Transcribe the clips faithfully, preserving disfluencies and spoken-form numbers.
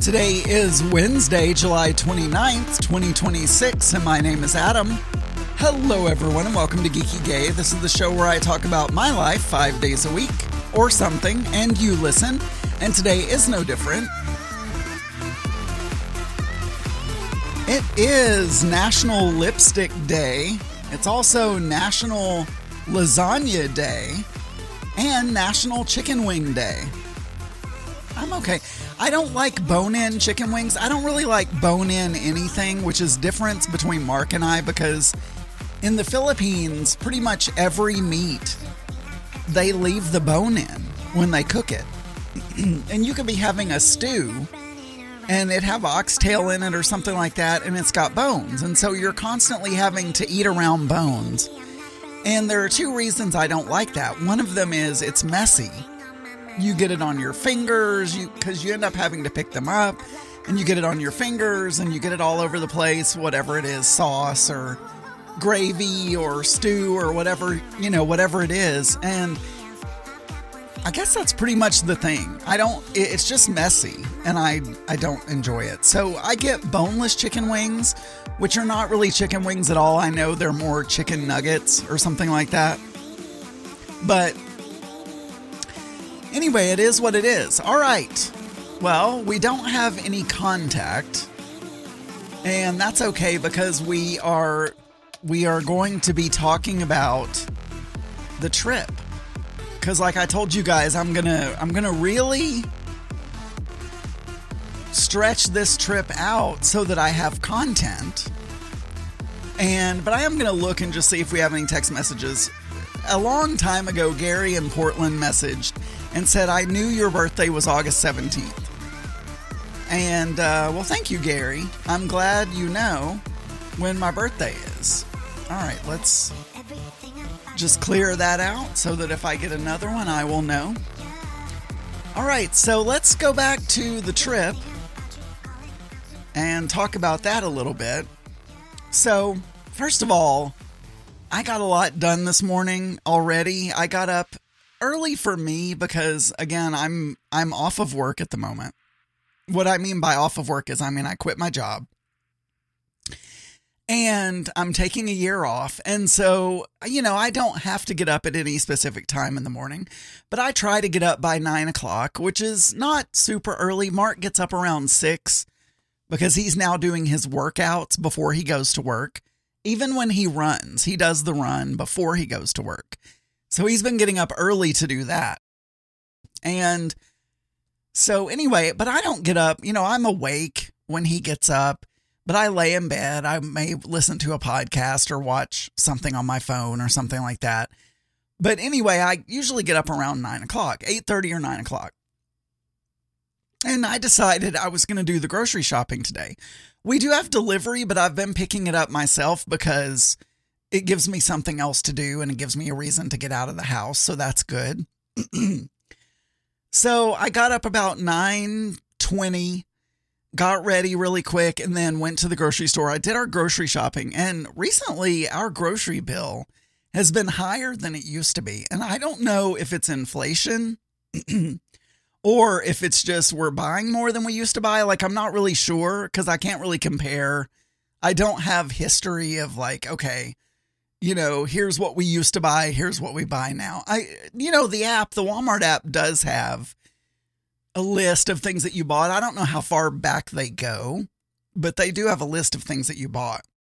Today is Wednesday, July twenty-ninth, twenty twenty-six, and my name is Adam. Hello, everyone, and welcome to Geeky Gay. This is the show where I talk about my life five days a week, or something, and you listen, and today is no different. It is National Lipstick Day. It's also National Lasagna Day and National Chicken Wing Day. I'm okay. I don't like bone-in chicken wings. I don't really like bone-in anything, which is difference between Mark and I, because in the Philippines, pretty much every meat, they leave the bone in when they cook it. And you could be having a stew and it have oxtail in it or something like that, and it's got bones. And so you're constantly having to eat around bones. And there are two reasons I don't like that. One of them is it's messy. You get it on your fingers, you because you end up having to pick them up, and you get it on your fingers, and you get it all over the place, whatever it is, sauce or gravy or stew or whatever, you know, whatever it is. And I guess that's pretty much the thing. I don't, it's just messy, and I, I don't enjoy it. So I get boneless chicken wings, which are not really chicken wings at all. I know they're more chicken nuggets or something like that. But anyway, it is what it is. All right. Well, we don't have any contact, and that's okay because we are we are going to be talking about the trip. Because like I told you guys, I'm gonna I'm gonna really stretch this trip out so that I have content. And but I am gonna look and just see if we have any text messages. A long time ago, Gary in Portland messaged and said, I knew your birthday was August seventeenth. And, uh, well, thank you, Gary. I'm glad you know when my birthday is. All right, let's just clear that out so that if I get another one, I will know. All right, so let's go back to the trip and talk about that a little bit. So, first of all, I got a lot done this morning already. I got up early for me because, again, I'm I'm off of work at the moment. What I mean by off of work is, I mean, I quit my job. And I'm taking a year off. And so, you know, I don't have to get up at any specific time in the morning. But I try to get up by nine o'clock, which is not super early. Mark gets up around six because he's now doing his workouts before he goes to work. Even when he runs, he does the run before he goes to work. So he's been getting up early to do that. And so anyway, but I don't get up, you know, I'm awake when he gets up, but I lay in bed. I may listen to a podcast or watch something on my phone or something like that. But anyway, I usually get up around nine o'clock, eight thirty or nine o'clock. And I decided I was going to do the grocery shopping today. We do have delivery, but I've been picking it up myself because it gives me something else to do and it gives me a reason to get out of the house. So that's good. So I got up about nine twenty, got ready really quick, and then went to the grocery store. I did our grocery shopping, and recently our grocery bill has been higher than it used to be. And I don't know if it's inflation or if it's just we're buying more than we used to buy. Like, I'm not really sure because I can't really compare. I don't have history of like, okay, you know, here's what we used to buy, here's what we buy now. I, you know, the app, the Walmart app does have a list of things that you bought. I don't know how far back they go, but they do have a list of things that you bought.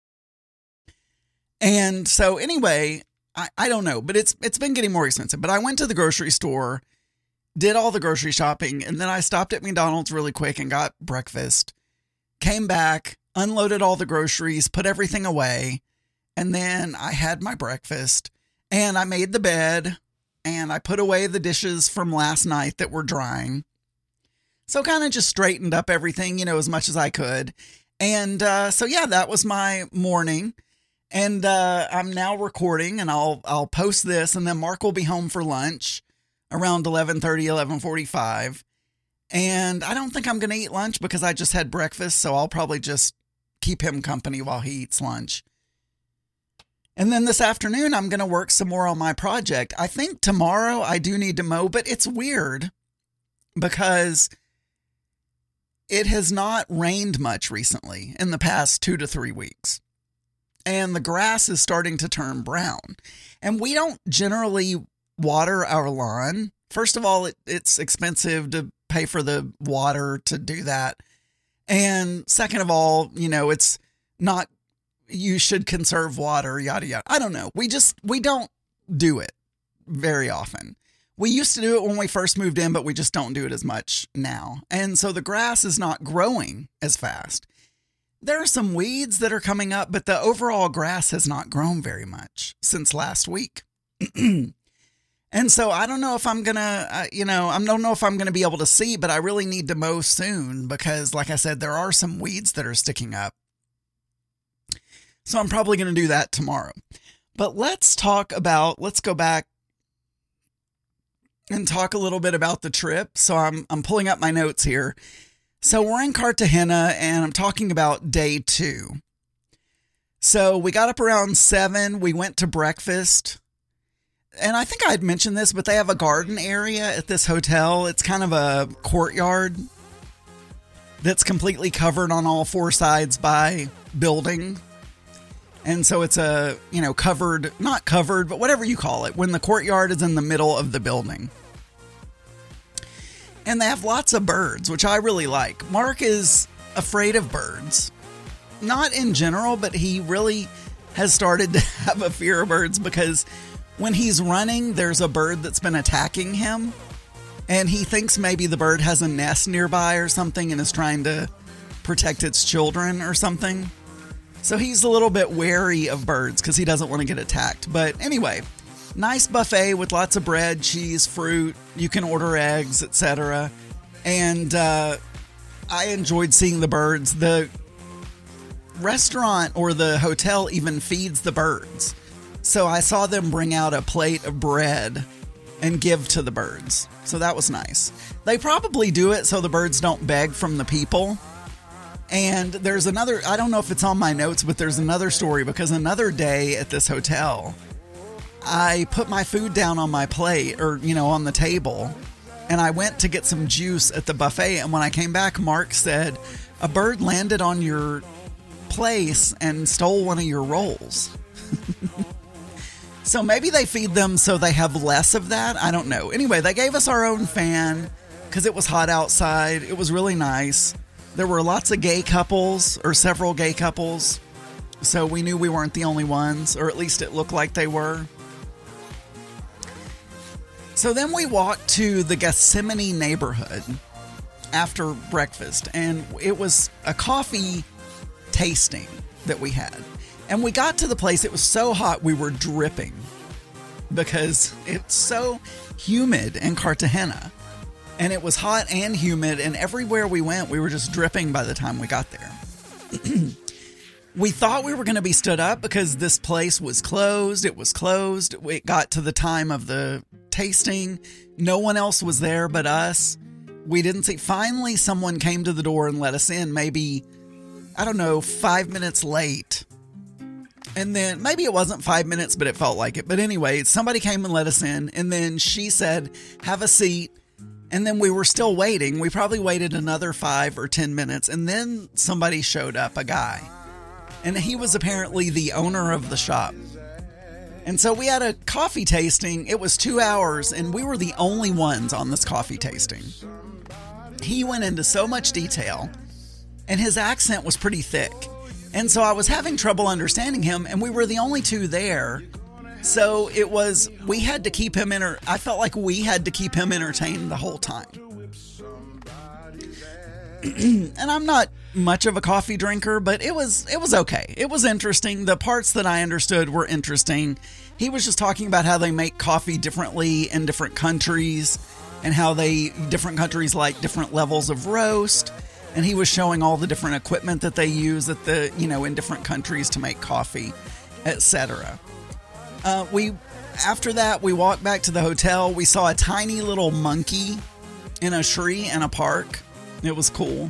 And so anyway, I, I don't know, but it's it's been getting more expensive. But I went to the grocery store, did all the grocery shopping, and then I stopped at McDonald's really quick and got breakfast, came back, unloaded all the groceries, put everything away. And then I had my breakfast and I made the bed and I put away the dishes from last night that were drying. So kind of just straightened up everything, you know, as much as I could. And uh, so, yeah, that was my morning. And uh, I'm now recording and I'll I'll post this, and then Mark will be home for lunch around eleven thirty, eleven forty-five. And I don't think I'm going to eat lunch because I just had breakfast. So I'll probably just keep him company while he eats lunch. And then this afternoon, I'm going to work some more on my project. I think tomorrow I do need to mow, but it's weird because it has not rained much recently in the past two to three weeks. And the grass is starting to turn brown. And we don't generally water our lawn. First of all, it, it's expensive to pay for the water to do that. And second of all, you know, it's not, you should conserve water, yada, yada. I don't know. We just, we don't do it very often. We used to do it when we first moved in, but we just don't do it as much now. And so the grass is not growing as fast. There are some weeds that are coming up, but the overall grass has not grown very much since last week. And so I don't know if I'm going to, uh, you know, I don't know if I'm going to be able to see, but I really need to mow soon because, like I said, there are some weeds that are sticking up. So I'm probably going to do that tomorrow. But let's talk about, let's go back and talk a little bit about the trip. So I'm I'm pulling up my notes here. So we're in Cartagena and I'm talking about day two. So we got up around seven. We went to breakfast. And I think I had mentioned this, but they have a garden area at this hotel. It's kind of a courtyard that's completely covered on all four sides by building. And so it's a, you know, covered, not covered, but whatever you call it, when the courtyard is in the middle of the building. And they have lots of birds, which I really like. Mark is afraid of birds. Not in general, but he really has started to have a fear of birds because when he's running, there's a bird that's been attacking him. And he thinks maybe the bird has a nest nearby or something and is trying to protect its children or something. So he's a little bit wary of birds because he doesn't want to get attacked. But anyway, nice buffet with lots of bread, cheese, fruit. You can order eggs, et cetera. And uh, I enjoyed seeing the birds. The restaurant or the hotel even feeds the birds. So I saw them bring out a plate of bread and give to the birds. So that was nice. They probably do it so the birds don't beg from the people. And there's another, I don't know if it's on my notes, but there's another story because another day at this hotel, I put my food down on my plate or, you know, on the table, and I went to get some juice at the buffet. And when I came back, Mark said, a bird landed on your place and stole one of your rolls. So maybe they feed them so they have less of that. I don't know. Anyway, they gave us our own fan because it was hot outside. It was really nice. There were lots of gay couples or several gay couples. So we knew we weren't the only ones, or at least it looked like they were. So then we walked to the Gethsemane neighborhood after breakfast, and it was a coffee tasting that we had. And we got to the place, it was so hot we were dripping because it's so humid in Cartagena. And it was hot and humid, and everywhere we went, we were just dripping by the time we got there. We thought we were going to be stood up because this place was closed. It was closed. It got to the time of the tasting. No one else was there but us. We didn't see. Finally, someone came to the door and let us in, maybe, I don't know, five minutes late. And then maybe it wasn't five minutes, but it felt like it. But anyway, somebody came and let us in. And then she said, have a seat. And then we were still waiting. We probably waited another five or ten minutes. And then somebody showed up, a guy. And he was apparently the owner of the shop. And so we had a coffee tasting. It was two hours, and we were the only ones on this coffee tasting. He went into so much detail, and his accent was pretty thick. And so I was having trouble understanding him, and we were the only two there. So it was, we had to keep him, enter- I felt like we had to keep him entertained the whole time. And I'm not much of a coffee drinker, but it was, it was okay. It was interesting. The parts that I understood were interesting. He was just talking about how they make coffee differently in different countries and how they, different countries like different levels of roast. And he was showing all the different equipment that they use at the, you know, in different countries to make coffee, et cetera. Uh, we, after that, we walked back to the hotel. We saw a tiny little monkey in a tree in a park. It was cool.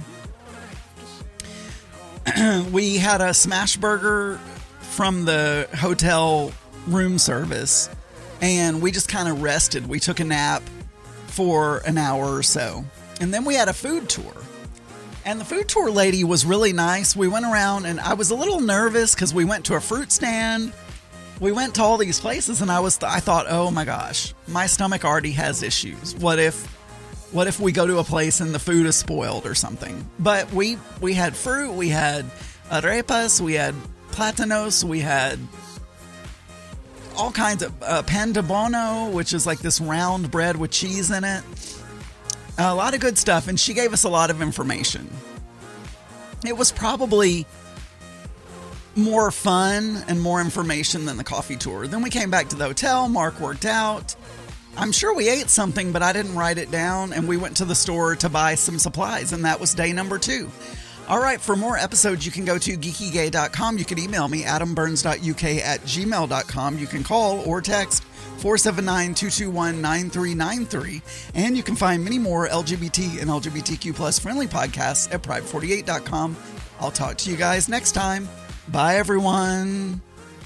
We had a smash burger from the hotel room service, and we just kind of rested. We took a nap for an hour or so, and then we had a food tour. And the food tour lady was really nice. We went around and I was a little nervous because we went to a fruit stand. We went to all these places and I was, I thought, oh my gosh, my stomach already has issues. What if, what if we go to a place and the food is spoiled or something? But we, we had fruit, we had arepas, we had platanos, we had all kinds of uh, pan de bono, which is like this round bread with cheese in it. A lot of good stuff, and she gave us a lot of information. It was probably more fun and more information than the coffee tour. Then we came back to the hotel. Mark worked out. I'm sure we ate something, but I didn't write it down, and we went to the store to buy some supplies, and that was day number two. All right, for more episodes, you can go to geeky gay dot com. You can email me, adam burns dot u k at gmail dot com. You can call or text four seven nine, two two one, nine three nine three. And you can find many more L G B T and L G B T Q plus friendly podcasts at pride forty-eight dot com. I'll talk to you guys next time. Bye, everyone.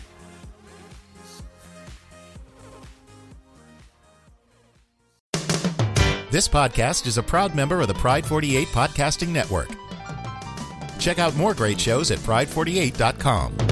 This podcast is a proud member of the Pride forty-eight Podcasting Network. Check out more great shows at pride forty-eight dot com.